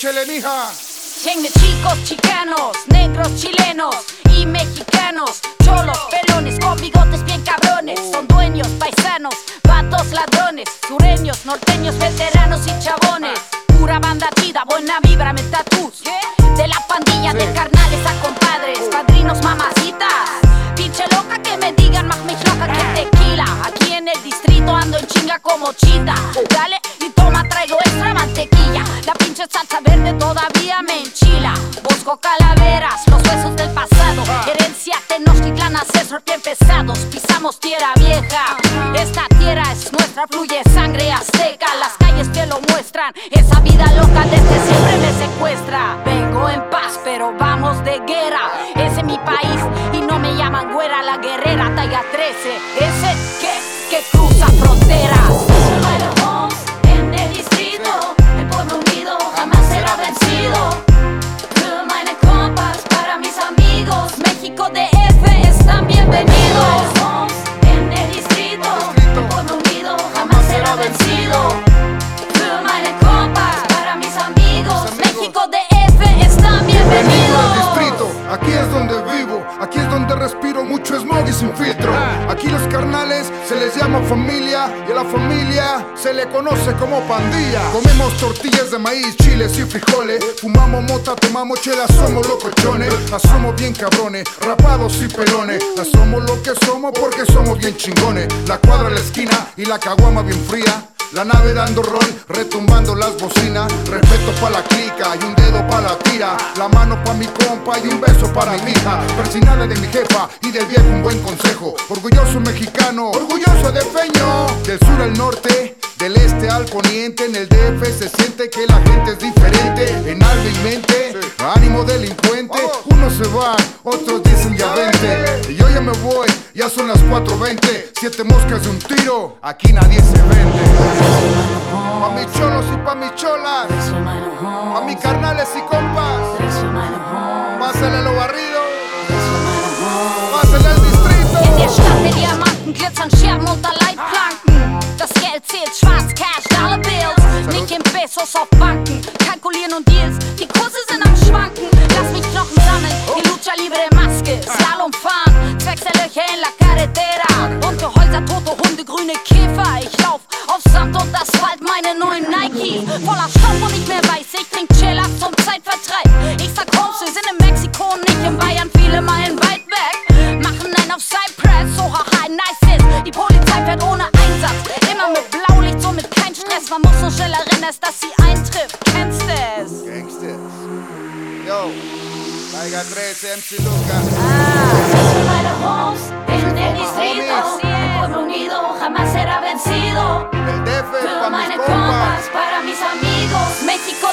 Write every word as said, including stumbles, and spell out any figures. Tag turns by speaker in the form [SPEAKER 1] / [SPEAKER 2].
[SPEAKER 1] échele, mija.
[SPEAKER 2] Cien de chicos chicanos, negros chilenos y mexicanos, cholos, pelones, con bigotes bien cabrones. Son dueños, paisanos, vatos ladrones, sureños, norteños, veteranos y chabones. Pura banda chida, buena vibra, me tatús. De la pandilla de carnales a compadres, padrinos, mamacitas. Pinche loca que me digan más mich loca que tequila. Aquí en el distrito ando en chinga como chita. Dale y toma, traigo extra mantequilla. La pinche salsa verde todavía me enchila. Busco calaveras, los huesos del pasado. Herencia Tenochtitlán, ancestros bien pesados. Pisamos tierra vieja, esta tierra es nuestra. Fluye sangre azteca, las calles que lo muestran. Esa vida loca desde siempre me secuestra. Vengo en paz pero vamos de guerra. Ese es mi país y no me llaman güera. La guerrera talla trece, ese que, que cruza fronteras. En el distrito, el pueblo unido jamás será vencido. Für meine compas, para mis amigos, México D F están bienvenidos. En el distrito, el pueblo unido jamás será vencido. Für meine compas, para mis amigos, México D F están bienvenidos.
[SPEAKER 1] Distrito, aquí es donde vivo, aquí es donde respiro mucho smog y sin filtro. Aquí los carnales se les llama familia y a la familia se le conoce como pandilla. Comemos tortillas de maíz, chiles y frijoles, fumamos mota, tomamos chela, somos locochones. La somos bien cabrones, rapados y pelones. La somos lo que somos porque somos bien chingones. La cuadra en la esquina y la caguama bien fría. La nave dando rol, retumbando las bocinas. Respeto pa' la clica y un dedo pa' la tira. La mano pa' mi compa y un beso para mi hija. Persinales de mi jefa y del viejo un buen consejo. Orgulloso mexicano, orgulloso de feño. Del sur al norte, del este al poniente. En el D F se siente que la gente es diferente. En alma y mente, ánimo delincuente. Unos se van, otros dicen ya vente. Y yo ya me voy, ya son las cuatro veinte. Siete moscas de un tiro, aquí nadie se vende. Pa' mis cholos y pa' mis cholas, pa' mis carnales y compas. Pásale lo barrido, pásale al distrito.
[SPEAKER 2] In der Stadt der Diamanten glitzern Scherben unter Leitplanken. Das Geld zählt schwarz, Cash, Dollar Bills. Nicht in Pesos auf Banken, kalkulieren und Deals. Die Kurse sind am Schwanken. Lass mich Knochen sammeln, die Lucha Libre Maske. Slalom fahren, zwecks der Löcher in la Carretera. Bunte Häuser, tote Hunde, grüne Käfer. Ich lauf auf Sand und Asphalt, meine neuen Nikes. Voller Stoff und nicht mehr weiß, ich trink Chiller zum Zeitvertreib. Ich sag Holmes, wir sind in Mexiko, nicht in Bayern, viele Meilen weit weg. Machen einen auf Cypress, so high, nice hit. Die Polizei fährt ohne Einsatz, immer mit Blaulicht, so mit kein Stress. Man muss so schnell erinnern, dass sie eintrifft. Kennst es?
[SPEAKER 1] Gangsters. Yo, Taiga trece, M C Luca.
[SPEAKER 2] Für meine Homes, en el distrito, el pueblo unido jamás será vencido.
[SPEAKER 1] El D F
[SPEAKER 2] Für
[SPEAKER 1] pa' mis
[SPEAKER 2] meine
[SPEAKER 1] compas.
[SPEAKER 2] compas, para mis amigos, México